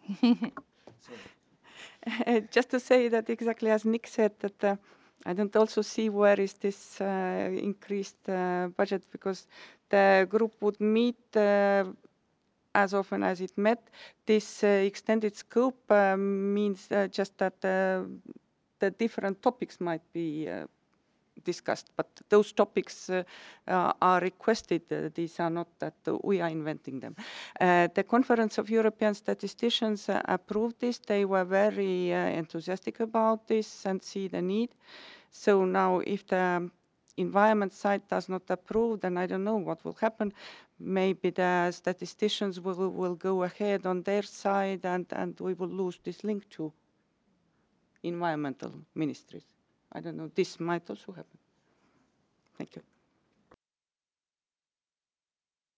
Just to say that exactly as Nick said, that I don't also see where is this increased budget, because the group would meet as often as it met. This extended scope means just that the different topics might be discussed, but those topics are requested. These are not that we are inventing them. The Conference of European Statisticians approved this. They were very enthusiastic about this and see the need. So now if the environment side does not approve, then I don't know what will happen. Maybe the statisticians will go ahead on their side, and we will lose this link to environmental ministries. I don't know. This might also happen. Thank you.